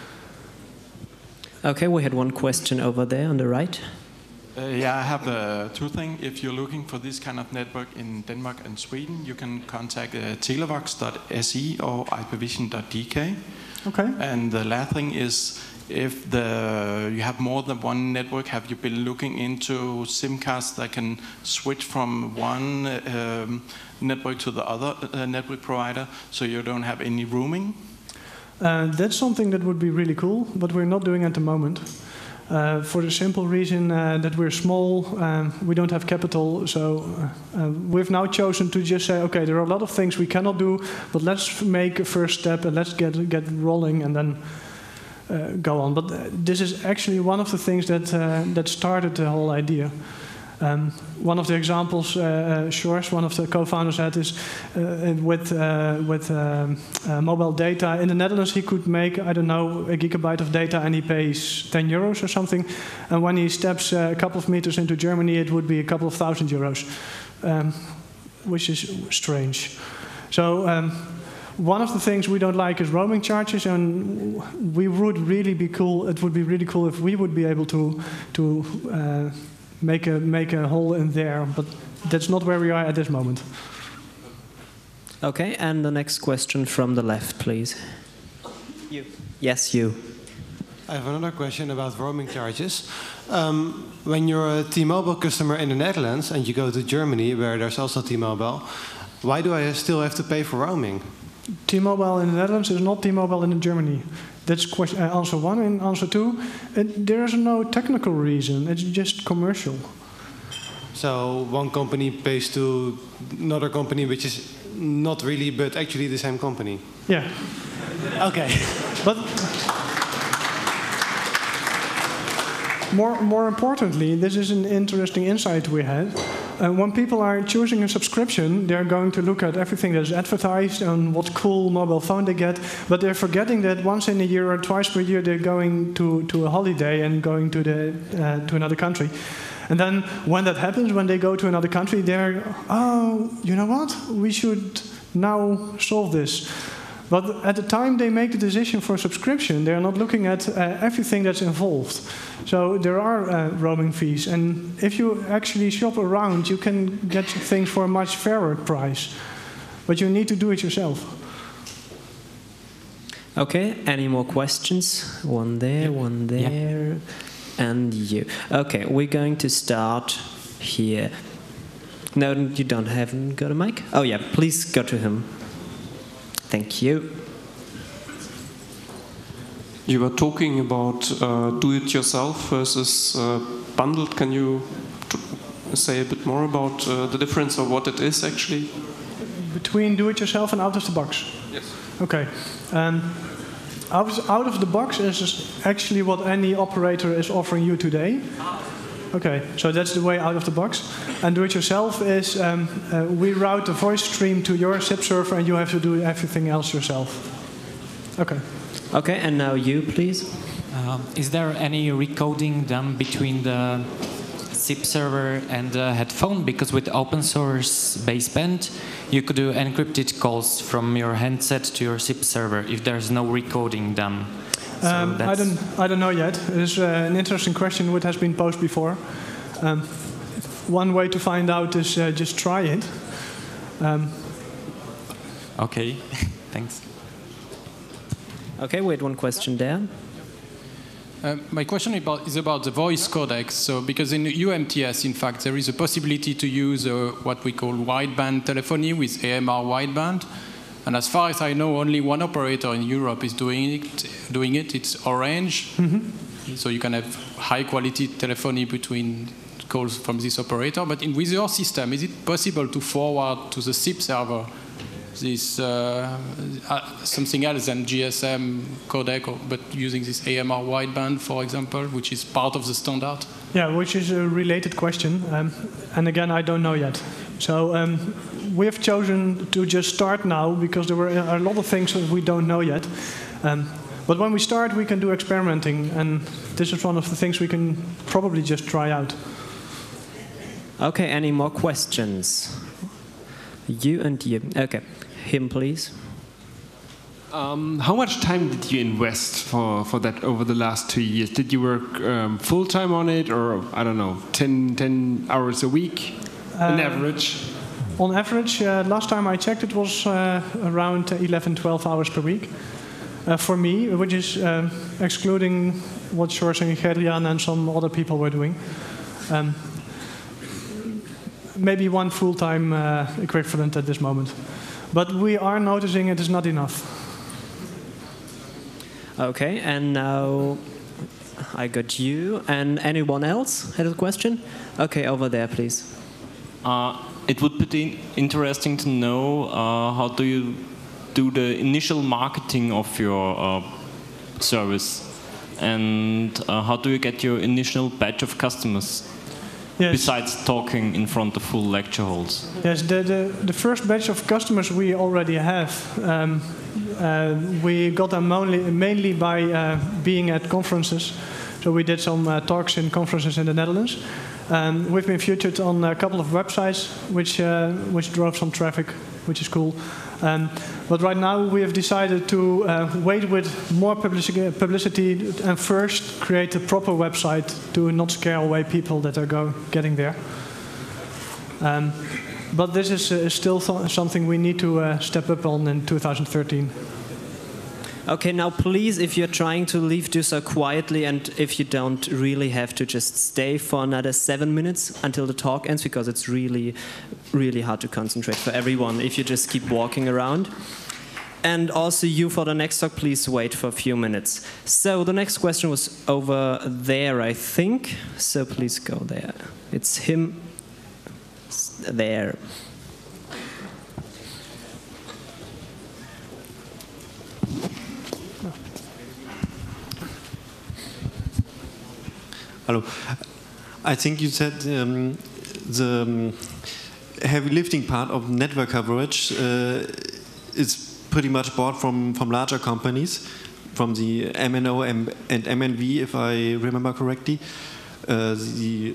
Speaker 2: Okay, we had one question over there on the right.
Speaker 11: Uh, yeah, I have uh, two things. If you're looking for this kind of network in Denmark and Sweden, you can contact uh, televox dot s e or i p vision dot d k.
Speaker 1: Okay.
Speaker 11: And the last thing is, if the you have more than one network, have you been looking into SIM cards that can switch from one um, network to the other uh, network provider, so you don't have any roaming?
Speaker 1: Uh, that's something that would be really cool, but we're not doing at the moment. Uh, for the simple reason uh, that we're small, um, we don't have capital, so uh, uh, we've now chosen to just say, okay, there are a lot of things we cannot do, but let's make a first step and let's get get rolling and then uh, go on. But uh, this is actually one of the things that uh, that started the whole idea. Um, one of the examples, uh, uh, Shores, one of the co-founders, had is uh, with uh, with um, uh, mobile data in the Netherlands. He could make, I don't know, a gigabyte of data, and he pays ten euros or something. And when he steps uh, a couple of meters into Germany, it would be a couple of thousand euros, um, which is strange. So. Um, One of the things we don't like is roaming charges, and we would really be cool. It would be really cool if we would be able to to uh, make a make a hole in there, but that's not where we are at this moment.
Speaker 2: Okay, and the next question from the left, please. You. Yes, you.
Speaker 12: I have another question about roaming charges. Um, when you're a T-Mobile customer in the Netherlands and you go to Germany, where there's also T-Mobile, why do I still have to pay for roaming?
Speaker 1: T-Mobile in the Netherlands is not T-Mobile in Germany. That's question, uh, answer one. And answer two, it, there is no technical reason. It's just commercial.
Speaker 12: So one company pays to another company, which is not really, but actually the same company.
Speaker 1: Yeah.
Speaker 12: Okay.
Speaker 1: But more, more importantly, this is an interesting insight we had. Uh, when people are choosing a subscription, they're going to look at everything that is advertised and what cool mobile phone they get, but they're forgetting that once in a year or twice per year they're going to, to a holiday and going to, the, uh, to another country. And then when that happens, when they go to another country, they're, oh, you know what? We should now solve this. But at the time they make the decision for subscription, they're not looking at uh, everything that's involved. So there are uh, roaming fees. And if you actually shop around, you can get things for a much fairer price. But you need to do it yourself.
Speaker 2: Okay, any more questions? One there, one there, yeah. And you. Okay, we're going to start here. No, you don't haven't got a mic? Oh yeah, please go to him. Thank you.
Speaker 13: You were talking about uh, do-it-yourself versus uh, bundled. Can you say a bit more about uh, the difference of what it is actually?
Speaker 1: Between do-it-yourself and out of the box?
Speaker 13: Yes.
Speaker 1: Okay. Um, out, out of the box is actually what any operator is offering you today. Okay, so that's the way out of the box. And do it yourself is um, uh, we route the voice stream to your S I P server and you have to do everything else yourself. Okay.
Speaker 2: Okay, and now you, please.
Speaker 14: Um, is there any recoding done between the S I P server and the headphone? Because with open source baseband, you could do encrypted calls from your handset to your S I P server if there's no recoding done. So
Speaker 1: um, I don't. I don't know yet. It is uh, an interesting question which has been posed before. Um, one way to find out is uh, just try it. Um,
Speaker 14: okay, thanks.
Speaker 2: Okay, wait, one question there.
Speaker 15: Uh, my question about, is about the voice codec. So, because in U M T S, in fact, there is a possibility to use uh, what we call wideband telephony with A M R wideband. And as far as I know, only one operator in Europe is doing it. Doing it. It's Orange. Mm-hmm. So you can have high-quality telephony between calls from this operator. But in, with your system, is it possible to forward to the S I P server this uh, uh, something else than G S M codec, or, but using this A M R wideband, for example, which is part of the standard?
Speaker 1: Yeah, which is a related question. Um, and again, I don't know yet. So um, we have chosen to just start now because there were a lot of things that we don't know yet. Um, but when we start, we can do experimenting. And this is one of the things we can probably just try out.
Speaker 2: Okay, any more questions? You and you. Okay, him, please.
Speaker 16: Um, how much time did you invest for, for that over the last two years? Did you work um, full-time on it, or, I don't know, ten, ten hours a week, uh, on average?
Speaker 1: On average, uh, last time I checked, it was uh, around eleven, twelve hours per week. Uh, for me, which is uh, excluding what George and Gerdrian and some other people were doing. Um, maybe one full-time uh, equivalent at this moment. But we are noticing it is not enough.
Speaker 2: Okay, and now I got you. And anyone else had a question? Okay, over there, please.
Speaker 17: Uh, it would be interesting to know uh, how do you do the initial marketing of your uh, service, and uh, how do you get your initial batch of customers? Yes. Besides talking in front of full lecture halls.
Speaker 1: Yes, the, the, the first batch of customers we already have. Um, uh, we got them mainly, mainly by uh, being at conferences. So we did some uh, talks in conferences in the Netherlands. Um, we've been featured on a couple of websites, which, uh, which drove some traffic, which is cool. Um, but right now we have decided to uh, wait with more publicity, publicity and first create a proper website to not scare away people that are go, getting there. Um, but this is uh, still th something we need to uh, step up on in two thousand thirteen.
Speaker 2: Okay, now please, if you're trying to leave, do so quietly, and if you don't really have to, just stay for another seven minutes until the talk ends, because it's really, really hard to concentrate for everyone if you just keep walking around. And also you, for the next talk, please wait for a few minutes. So the next question was over there, I think. So please go there. It's him there.
Speaker 18: Hello. I think you said um, the um, heavy lifting part of network coverage uh, is pretty much bought from, from larger companies, from the M N O and M N V, if I remember correctly. Uh, the,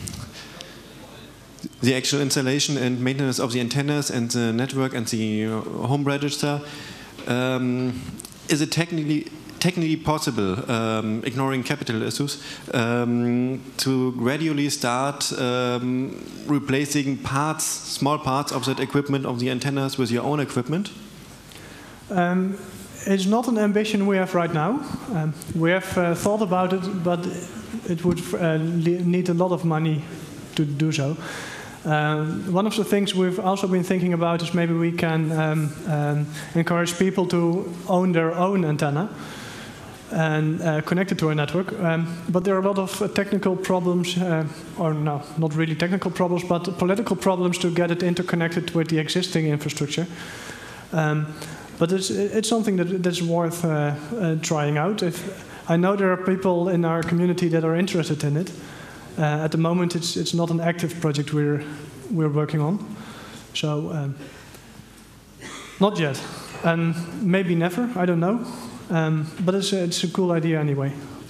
Speaker 18: the actual installation and maintenance of the antennas and the network and the home register. Um, is it technically technically possible, um, ignoring capital issues, um, to gradually start um, replacing parts, small parts of that equipment, of the antennas, with your own equipment?
Speaker 1: Um, it's not an ambition we have right now. Um, we have uh, thought about it, but it would uh, need a lot of money to do so. Um, one of the things we've also been thinking about is maybe we can um, um, encourage people to own their own antenna and uh, connect it to a network. Um, but there are a lot of uh, technical problems, uh, or no, not really technical problems, but political problems to get it interconnected with the existing infrastructure. Um, but it's it's something that that's worth uh, uh, trying out. If I know there are people in our community that are interested in it. Uh, at the moment, it's it's not an active project we're we're working on, so um, not yet, and maybe never. I don't know, um, but it's a, it's a cool idea anyway.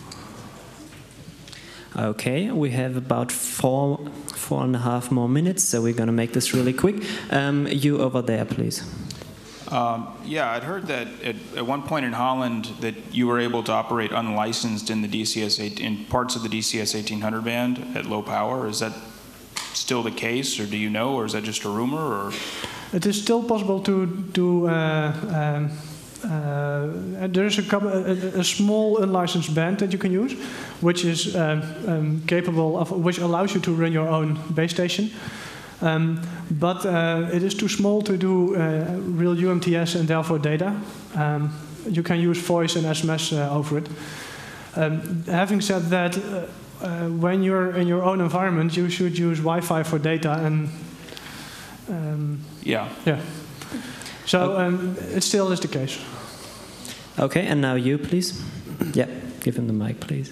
Speaker 2: Okay, we have about four, four and a half more minutes, so we're going to make this really quick. Um, you over there, please.
Speaker 19: Um, yeah, I'd heard that at, at one point in Holland that you were able to operate unlicensed in the D C S eight, in parts of the D C S eighteen hundred band at low power. Is that still the case, or do you know, or is that just a rumor? Or
Speaker 1: it is still possible to do. Uh, um, Uh, there's a, couple, a, a small unlicensed band that you can use, which is um, um, capable of, which allows you to run your own base station. Um, but uh, it is too small to do uh, real U M T S and therefore data. Um, you can use voice and S M S uh, over it. Um, having said that, uh, uh, when you're in your own environment, you should use Wi-Fi for data and um,
Speaker 19: yeah,
Speaker 1: yeah. So um, it still is the case.
Speaker 2: Okay, and now you, please. Yeah, give him the mic, please.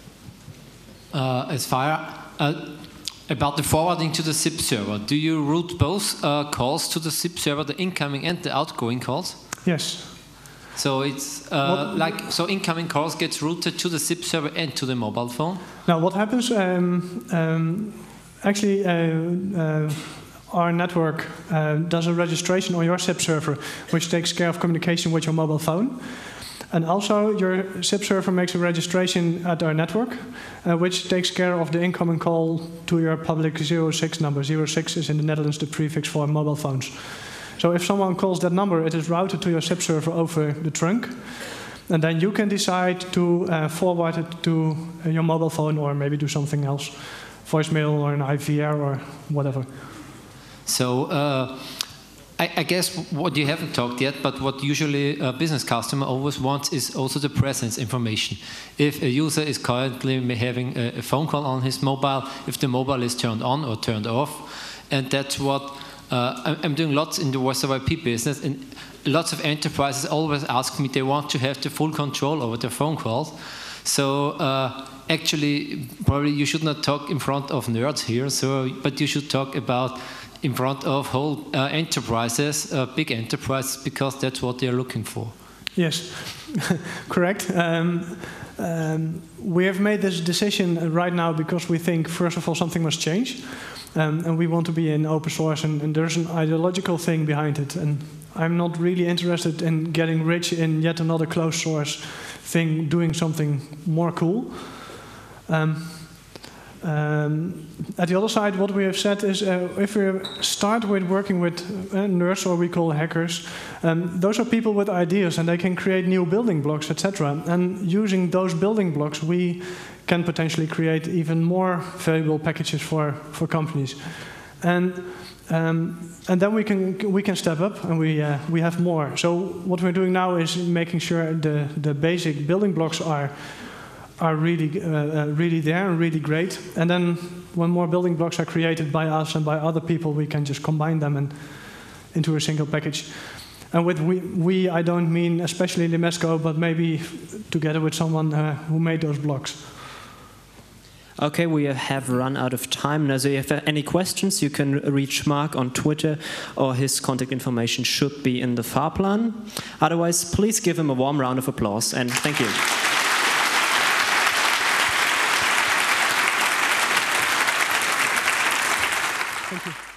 Speaker 20: Uh, as far uh, about the forwarding to the S I P server, do you route both uh, calls to the S I P server, the incoming and the outgoing calls?
Speaker 1: Yes.
Speaker 20: So it's uh, like so incoming calls gets routed to the S I P server and to the mobile phone.
Speaker 1: Now, what happens? Um, um, actually. Uh, uh, Our network uh, does a registration on your S I P server, which takes care of communication with your mobile phone. And also, your S I P server makes a registration at our network, uh, which takes care of the incoming call to your public zero six number. zero six is in the Netherlands the prefix for mobile phones. So if someone calls that number, it is routed to your S I P server over the trunk. And then you can decide to uh, forward it to uh, your mobile phone or maybe do something else, voicemail or an I V R or whatever.
Speaker 20: So uh, I, I guess what you haven't talked yet, but what usually a business customer always wants is also the presence information. If a user is currently having a, a phone call on his mobile, if the mobile is turned on or turned off, and that's what uh, I'm doing lots in the voice over I P business, and lots of enterprises always ask me they want to have the full control over their phone calls. So uh, actually, probably you should not talk in front of nerds here. So, but you should talk about in front of whole uh, enterprises, uh, big enterprises, because that's what they're looking for.
Speaker 1: Yes, correct. Um, um, we have made this decision right now because we think, first of all, something must change. Um, and we want to be in open source, and, and there's an ideological thing behind it. And I'm not really interested in getting rich in yet another closed source thing, doing something more cool. Um, Um, at the other side, what we have said is uh, if we start with working with uh, nerds, or we call hackers, um, those are people with ideas and they can create new building blocks, et cetera. And using those building blocks, we can potentially create even more valuable packages for, for companies. And um, and then we can we can step up and we uh, we have more. So what we're doing now is making sure the the basic building blocks are. are really, uh, uh, really there and really great. And then when more building blocks are created by us and by other people, we can just combine them and into a single package. And with we, we I don't mean especially Limesco, but maybe together with someone uh, who made those blocks.
Speaker 2: Okay, we have run out of time now. So if you have any questions, you can reach Mark on Twitter, or his contact information should be in the Fahrplan. Otherwise, please give him a warm round of applause, and thank you.
Speaker 1: Thank you.